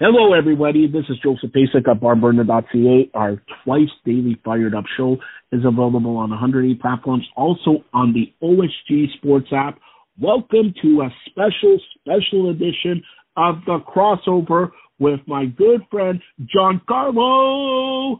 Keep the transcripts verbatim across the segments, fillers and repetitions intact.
Hello, everybody. This is Joseph Pasek at bar burner dot c a. Our twice daily Fired Up show is available on one hundred eight platforms, also on the O S G Sports app. Welcome to a special, special edition of the crossover with my good friend Giancarlo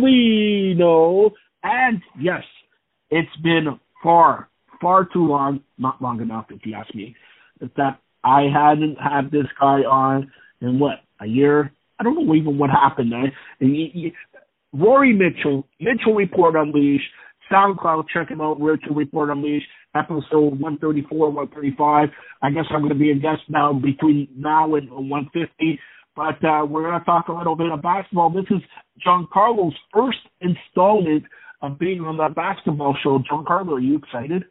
Alino. And yes, it's been far, far too long, not long enough if you ask me, that I hadn't had this guy on in what, a year? I don't know even what happened. I, and you, you, Rory Mitchell, Mitchell Report Unleashed, SoundCloud, check him out, Mitchell Report Unleashed, episode one thirty-four, one thirty-five. I guess I'm going to be a guest now between now and one fifty. But uh, we're going to talk a little bit of basketball. This is Giancarlo's first installment of being on the basketball show. Giancarlo, are you excited?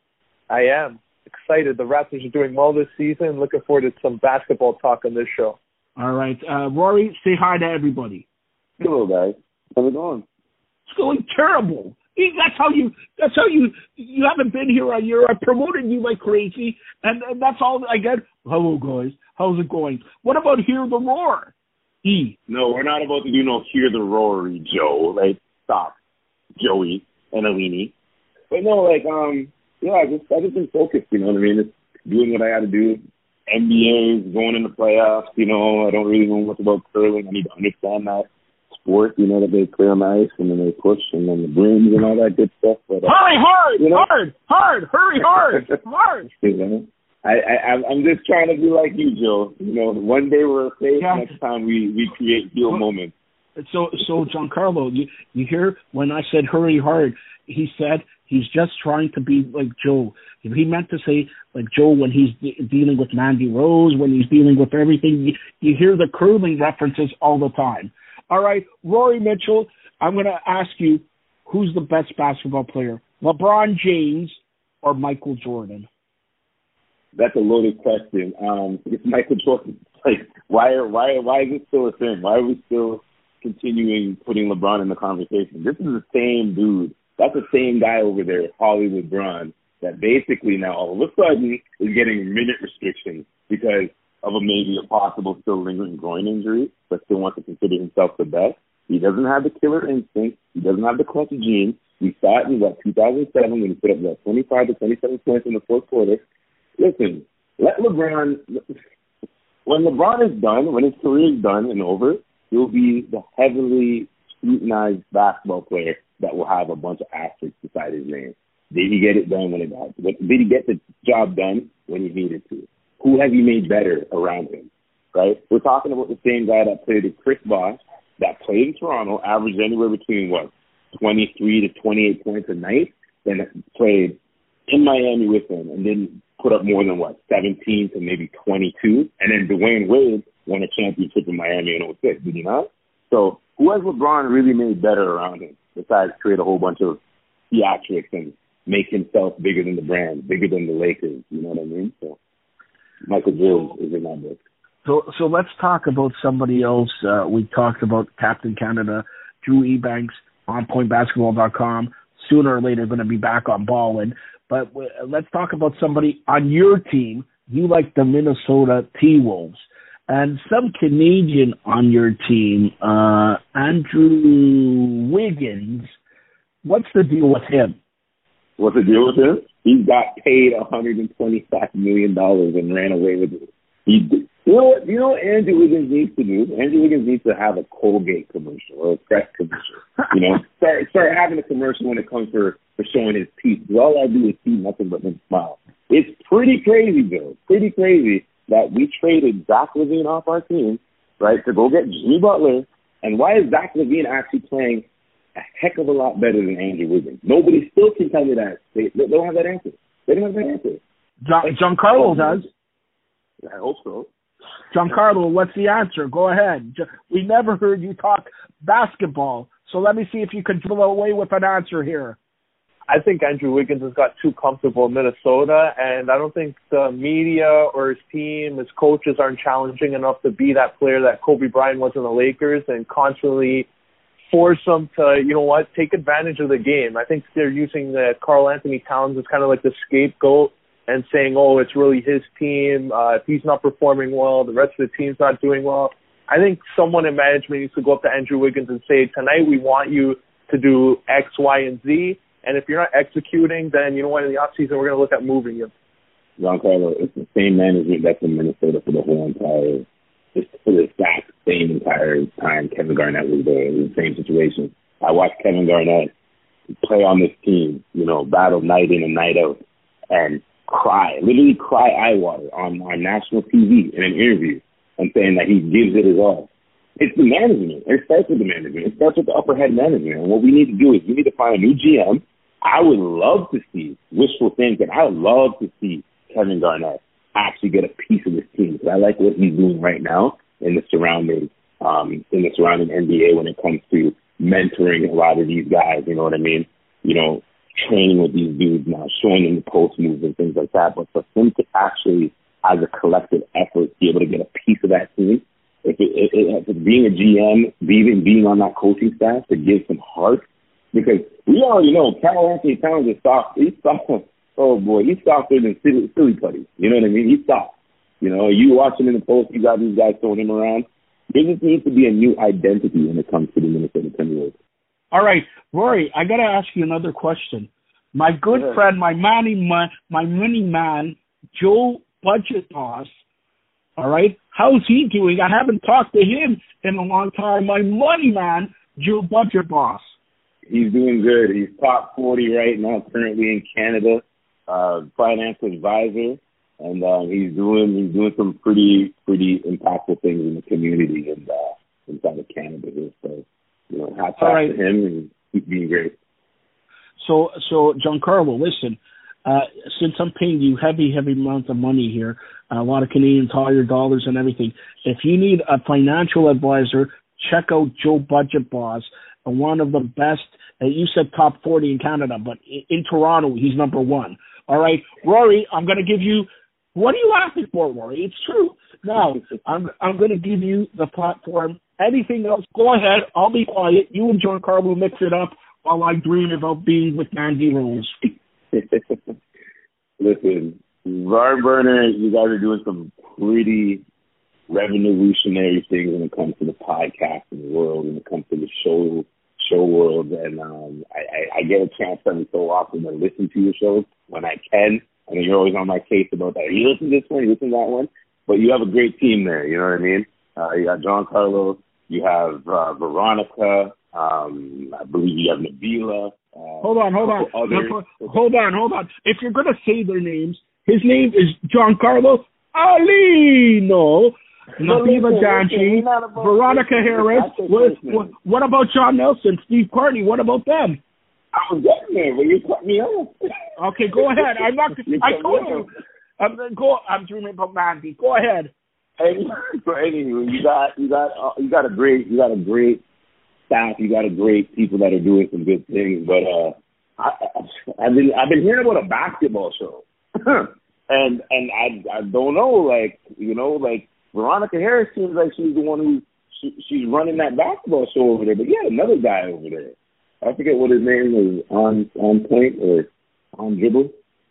I am excited. The Raptors are doing well this season. Looking forward to some basketball talk on this show. All right. Uh, Rory, say hi to everybody. Hello, guys. How's it going? It's going terrible. That's how you, that's how you, you haven't been here a year. I promoted you like crazy, and, and that's all I get. Hello, guys. How's it going? What about Hear the Roar? E. No, we're not about to do no Hear the Rory, Joe. Like, stop, Joey and Alini. But no, like, um, yeah, I just, I just been focused, you know what I mean? Just doing what I got to do. N B A is going in the playoffs, you know. I don't really know much about curling. I need to understand that sport, you know, that they play on the ice and then they push and then the brooms and all that good stuff. But, uh, hurry hard, you know? hard, hard, hurry hard, hard. You know? I, I, I'm just trying to be like you, Joe. You know, one day we're safe, yeah. Next time we, we create real moments. So, so Giancarlo, you, you hear when I said hurry hard, he said he's just trying to be like Joe. He meant to say like Joe when he's de- dealing with Mandy Rose, when he's dealing with everything. You, you hear the curling references all the time. All right, Rory Mitchell, I'm going to ask you, who's the best basketball player, LeBron James or Michael Jordan? That's a loaded question. Um, it's Michael Jordan. Like, why, why, why is it still a thing? Why are we still continuing putting LeBron in the conversation? This is the same dude. That's the same guy over there, Hollywood Bron, that basically now all of a sudden is getting minute restrictions because of a maybe a possible still lingering groin injury, but still wants to consider himself the best. He doesn't have the killer instinct. He doesn't have the clutch gene. We saw it in, what, two thousand seven when he put up, what, twenty-five to twenty-seven points in the fourth quarter. Listen, let LeBron, when LeBron is done, when his career is done and over, he'll be the heavily scrutinized basketball player that will have a bunch of asterisks beside his name. Did he get it done when it got? Did he get the job done when he needed to? Who has he made better around him? Right? We're talking about the same guy that played with Chris Bosh, that played in Toronto, averaged anywhere between, what, twenty-three to twenty-eight points a night, then played in Miami with him and didn't put up more than, what, seventeen to maybe twenty-two. And then Dwayne Wade won a championship in Miami in oh six, did he not? So who has LeBron really made better around him besides create a whole bunch of theatrics and make himself bigger than the brand, bigger than the Lakers, you know what I mean? So Michael Jordan is in that book. So, so let's talk about somebody else. Uh, we talked about Captain Canada, Drew Ebanks, on point basketball dot com. Sooner or later, going to be back on Ballin'. But w- let's talk about somebody on your team. You like the Minnesota T-Wolves. And some Canadian on your team, uh, Andrew Wiggins. What's the deal with him? What's the deal with him? He got paid one hundred twenty-five million dollars and ran away with it. He, you know what? You know what Andrew Wiggins needs to do? Andrew Wiggins needs to have a Colgate commercial or a Crest commercial. You know, start start having a commercial when it comes for, for showing his teeth. Because all I do is see nothing but him smile. It's pretty crazy, Bill. Pretty crazy that we traded Zach LaVine off our team, right, to go get Jimmy Butler. And why is Zach LaVine actually playing a heck of a lot better than Andrew Wiggins? Nobody still can tell me that. They, they don't have that answer. They don't have that answer. John, Giancarlo does. I hope so. Giancarlo, what's the answer? Go ahead. We never heard you talk basketball, so let me see if you can dribble away with an answer here. I think Andrew Wiggins has got too comfortable in Minnesota, and I don't think the media or his team, his coaches aren't challenging enough to be that player that Kobe Bryant was in the Lakers and constantly force him to, you know what, take advantage of the game. I think they're using the Karl Anthony Towns as kind of like the scapegoat and saying, oh, it's really his team. Uh, if he's not performing well, the rest of the team's not doing well. I think someone in management needs to go up to Andrew Wiggins and say, tonight we want you to do X, Y, and Z. And if you're not executing, then you know what, in the offseason we're going to look at moving you. Giancarlo, it's the same management that's in Minnesota for the whole entire, it's for the exact same entire time Kevin Garnett was there. It was the same situation. I watched Kevin Garnett play on this team, you know, battle night in and night out, and cry, literally cry eye water on, on national T V in an interview and saying that he gives it his all. It's the management. It starts with the management. It starts with the upper head management. And what we need to do is we need to find a new G M. I would love to see, wishful thinking, I would love to see Kevin Garnett actually get a piece of this team, because I like what he's doing right now in the surrounding um, in the surrounding N B A when it comes to mentoring a lot of these guys. You know what I mean? You know, training with these dudes now, showing them the post moves and things like that. But for him to actually, as a collective effort, be able to get a piece of that team, if it, it, it, if being a G M, being being on that coaching staff, to give some heart, because we already know Carl Anthony Towns is soft. He's soft. Oh boy, he's softer than silly, silly putty. You know what I mean? He's soft. You know, you watch him in the post, you got these guys throwing him around. There just needs to be a new identity when it comes to the Minnesota Timberwolves. All right, Rory, I got to ask you another question. My good yeah. friend, my money man, my money man, Joe Budget Boss, all right, how's he doing? I haven't talked to him in a long time. My money man, Joe Budget Boss. He's doing good. He's top forty right now, currently in Canada, uh, financial advisor, and uh, he's doing he's doing some pretty pretty impactful things in the community and uh, inside of Canada here. So, you know, hats off right. to him, and he's being great. So, so Giancarlo, listen. Uh, since I'm paying you heavy, heavy amounts of money here, a lot of Canadians, all your dollars and everything. If you need a financial advisor, check out Joe Budget Boss, one of the best. Uh, you said top forty in Canada, but in, in Toronto, he's number one. All right, Rory, I'm going to give you. What are you laughing for, Rory? It's true. Now, I'm I'm going to give you the platform. Anything else? Go ahead. I'll be quiet. You and Giancarlo mix it up while I dream about being with Mandy Rose. Listen, Varnburner, you guys are doing some pretty revolutionary things when it comes to the podcasting world, when it comes to the show show world, and um, I, I, I get a chance every so often to listen to your shows when I can. I mean, you're always on my case about that. You listen to this one, you listen to that one, but you have a great team there. You know what I mean? Uh, you got Giancarlo, you have uh, Veronica, um, I believe you have Nabila. Uh, hold on, hold on, others. hold on, hold on. If you're gonna say their names, his name is Giancarlo Alino. Nabila Janchi, Veronica Harris. What, what, what about John Nelson, Steve Carney? What about them? I was getting there, but you cut me off. Okay, go ahead. I'm not. I told you. I'm go. I'm dreaming about Mandy. Go ahead. Hey, so anyway, you got you got uh, you got a great you got a great staff. You got a great people that are doing some good things. But uh, I, I've been I've been hearing about a basketball show, and and I I don't know, like you know, like Veronica Harris seems like she's the one who she, she's running that basketball show over there. But yeah, another guy over there. I forget what his name is, on on point or on dribble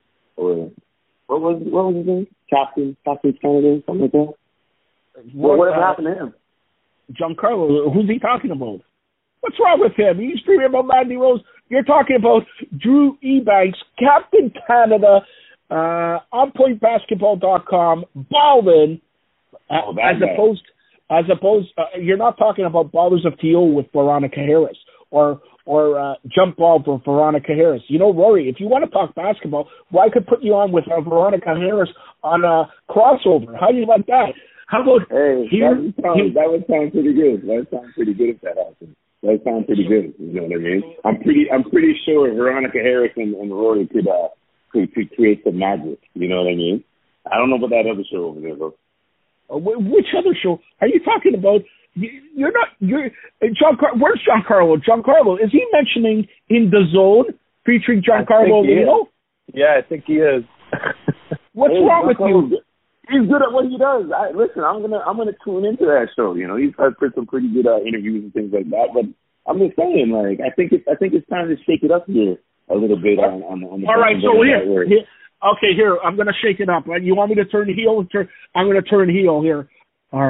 or what was what was his name? Captain Captain Canada, something like that. What, what uh, happened to him? Giancarlo, who's he talking about? What's wrong with him? He's dreaming about Mandy Rose. You're talking about Drew Ebanks, Captain Canada, uh, on point basketball dot com, Ballin, oh, as guy. opposed as opposed. Uh, you're not talking about Ballers of T O with Veronica Harris or. or uh, jump ball for Veronica Harris. You know, Rory, if you want to talk basketball, well, I could put you on with uh, Veronica Harris on a crossover. How do you like that? How about hey, here? That would, sound, that would sound pretty good. That would sound pretty good if that happened. That would sound pretty good. You know what I mean? I'm pretty. I'm pretty sure Veronica Harris and, and Rory could, uh, could could create some magic. You know what I mean? I don't know about that other show over there, though. Uh, which other show are you talking about? You're not. You're John. Where's Giancarlo? Giancarlo, is he mentioning In the Zone featuring Giancarlo Lino? Yeah, I think he is. What's hey, wrong with you? He's good at what he does. I, listen, I'm gonna I'm gonna tune into that show. You know, he's had some pretty good uh, interviews and things like that. But I'm just saying, like, I think it's I think it's time to shake it up here a little bit on on, on the. All right, so here, here, okay, here I'm gonna shake it up. You want me to turn heel? Turn, I'm gonna turn heel here. All right.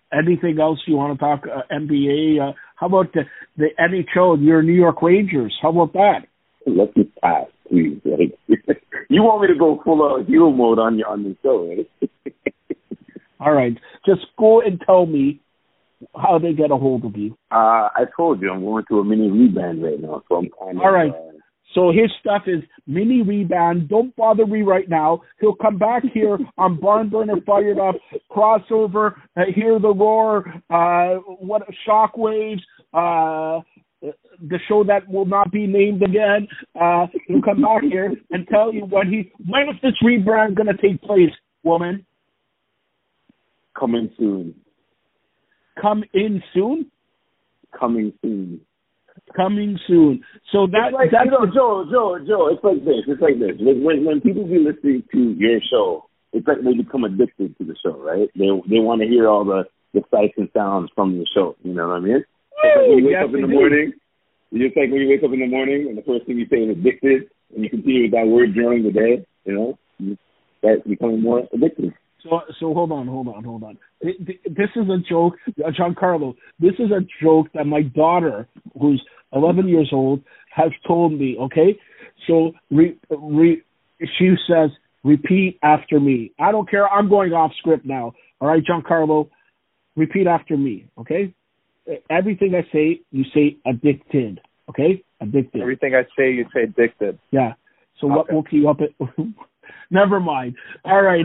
anything else you want to talk uh, N B A? Uh, how about the, the N H L? Your New York Rangers. How about that? Let's just pass, please. Like, you want me to go full out heel mode on your on the show, right? All right, just go and tell me how they get a hold of you. Uh, I told you I'm going through a mini rebrand right now, so I'm kind of. All right. Uh, So his stuff is mini rebound. Don't bother me right now. He'll come back here on Barn Burner Fired Up, crossover, uh, Hear the Roar, uh, what Shockwaves, uh, the show that will not be named again. Uh, he'll come back here and tell you when he when is this rebrand going to take place, woman? Coming soon. Come in soon? Coming soon. Coming soon. So that it's like, that's you know, Joe, Joe, Joe. It's like this. It's like this. When when people be listening to your show, it's like they become addicted to the show, right? They they want to hear all the, the sights and sounds from the show. You know what I mean? It's like when you wake yes, up in the morning. It's just like when you wake up in the morning and the first thing you say is addicted, and you continue with that word during the day. You know, you start becoming more addicted. So, so hold on, hold on, hold on. This is a joke, Giancarlo. This is a joke that my daughter, who's eleven years old, has told me. Okay, so re, re, she says, "Repeat after me." I don't care. I'm going off script now. All right, Giancarlo, repeat after me. Okay. Everything I say, you say addicted. Okay, addicted. Everything I say, you say addicted. Yeah. So okay. What woke you up at? Never mind. All right.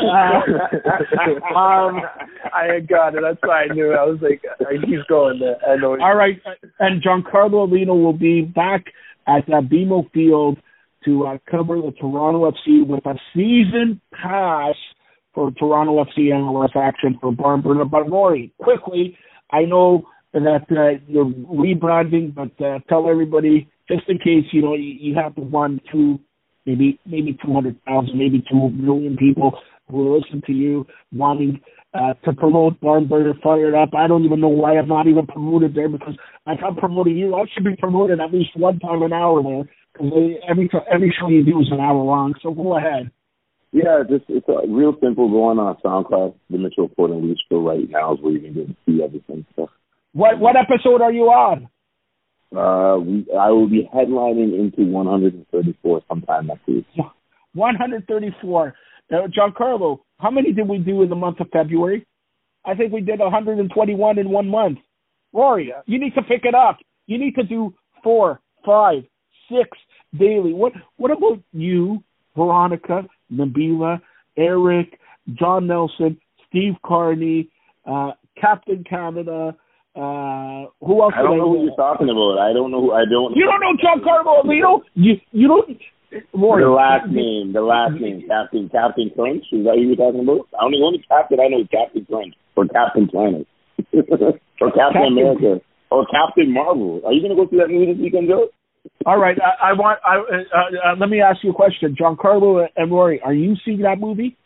Uh, um, I got it. That's why I knew. I was like, he's going there. I know. All right. And Giancarlo Alino will be back at uh, B M O Field to uh, cover the Toronto F C with a season pass for Toronto F C M L S action for Barn Burner. But Rory, quickly, I know that uh, you're rebranding, but uh, tell everybody, just in case, you know, you, you have one, two, maybe maybe two hundred thousand, maybe two million people who will listen to you wanting uh, to promote Barn Burner Fired Up. I don't even know why I'm not even promoted there, because if I'm promoting you, I should be promoted at least one time an hour there, because every, every show you do is an hour long. So go ahead. Yeah, just it's a real simple. Go on uh, SoundCloud, the Mitchell Ford and Lee Show right now is where you can get to see everything. So. What what episode are you on? Uh, we, I will be headlining into one hundred thirty-four sometime next week. one hundred thirty-four. Now, Giancarlo, how many did we do in the month of February? I think we did one hundred twenty-one in one month. Rory, you need to pick it up. You need to do four, five, six daily. What What about you, Veronica, Nabila, Eric, John Nelson, Steve Carney, uh, Captain Canada? Uh, who else? I don't know who you're talking about. I don't know. Who, I don't. You don't know Giancarlo Alino? You you don't. Rory, the last name, the last name, Captain Captain Crunch. Is that who you're talking about? I only only captain I know is Captain Crunch or Captain Planet or Captain, Captain America or Captain Marvel. Are you going to go see that movie this weekend, Joe? All right. I, I want. I, uh, uh, let me ask you a question, Giancarlo and Rory. Are you seeing that movie?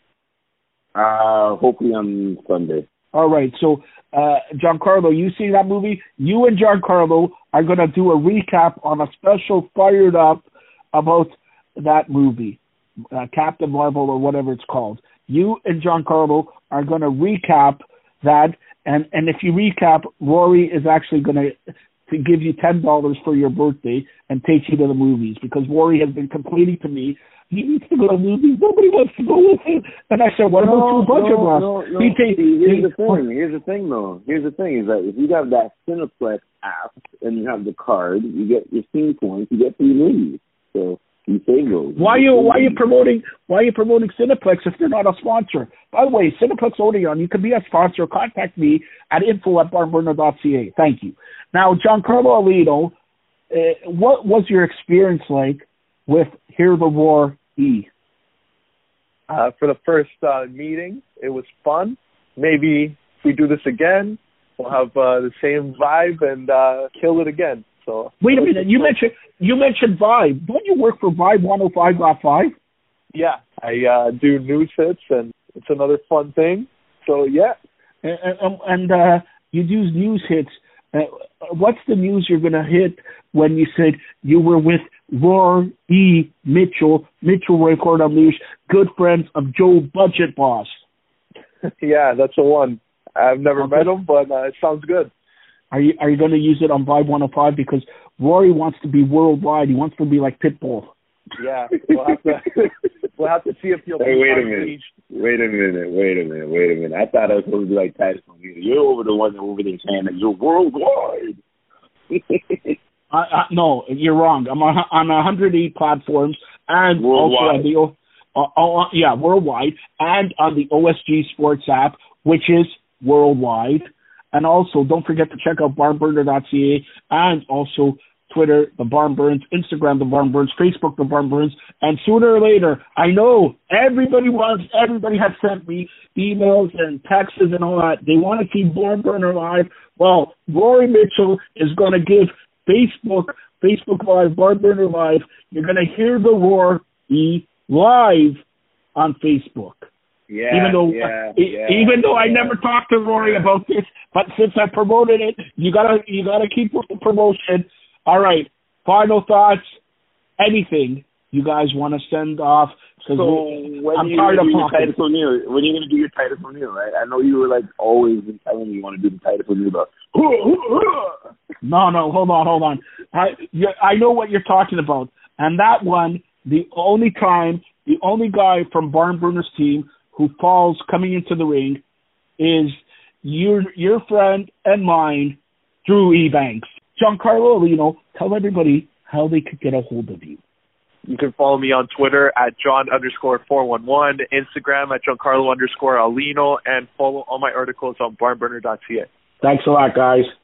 Uh, hopefully on Sunday. All right. So, uh, Giancarlo, you see that movie? You and Giancarlo are going to do a recap on a special Fired Up about that movie, uh, Captain Marvel or whatever it's called. You and Giancarlo are going to recap that, and, and if you recap, Rory is actually going to to give you ten dollars for your birthday and take you to the movies, because Rory has been complaining to me, he needs to go to the movies. Nobody wants to go with him. And I said, what no, about True Budget no, Boss? no, no. He takes, Here's he, the thing. Here's the thing, though. Here's the thing is that if you have that Cineplex app and you have the card, you get your Scene Points, you get three movies. So you save those. Why are you why are you promoting why are you promoting Cineplex if they're not a sponsor? By the way, Cineplex Odeon, you can be a sponsor. Contact me at info at barnburner dot c a. Thank you. Now, Giancarlo Alino, uh, what was your experience like with Hear the Roar E? Uh, for the first uh, meeting, it was fun. Maybe if we do this again, we'll have uh, the same vibe and uh, kill it again. So wait a minute, you mentioned you mentioned Vibe. Don't you work for Vibe one oh five point five? Yeah, I uh, do news hits, and it's another fun thing. So yeah, and, and, and uh, you do news hits. Uh, what's the news you're going to hit when you said you were with Roar E. Mitchell, Mitchell Record Unleashed, good friends of Joe Budget Boss? Yeah, that's the one. I've never okay. met him, but uh, it sounds good. Are you are you going to use it on Vibe one oh five? Because Rory wants to be worldwide. He wants to be like Pitbull. Yeah, we'll have to we'll have to see if he'll. Hey, be wait a minute. Wait a minute. Wait a minute. Wait a minute. I thought I was supposed to be like Titus O'Neil. You're over the one over there saying that you're worldwide. uh, uh, no, you're wrong. I'm on, on one hundred eight platforms and worldwide. also on the uh, uh, yeah worldwide and on the O S G Sports app, which is worldwide. And also, don't forget to check out barn burner dot c a and also Twitter, The Barn Burns, Instagram, The Barn Burns, Facebook, The Barn Burns, and sooner or later, I know everybody wants, everybody has sent me emails and texts and all that. They want to see Barn Burner live. Well, Rory Mitchell is going to give Facebook, Facebook Live, Barn Burner Live. You're going to hear the roar be live on Facebook. Yeah, even though, yeah, uh, yeah, even though yeah. I never talked to Rory about this, but since I promoted it, you gotta, you gotta keep with the promotion. All right, final thoughts. Anything you guys want to send off? So we, when I'm you tired of do your talking. Titus O'Neil, when are you gonna do your Titus O'Neil? Right? I know you were like always been telling me you want to do the Titus O'Neil. About, no, no, hold on, hold on. I, you, I know what you're talking about, and that one, the only time, the only guy from Barn Burner's team who falls coming into the ring is your your friend and mine, Drew Ebanks. Giancarlo Alino, tell everybody how they could get a hold of you. You can follow me on Twitter at John underscore four one one, Instagram at Giancarlo underscore Alino, and follow all my articles on barn burner dot c a. Thanks a lot, guys.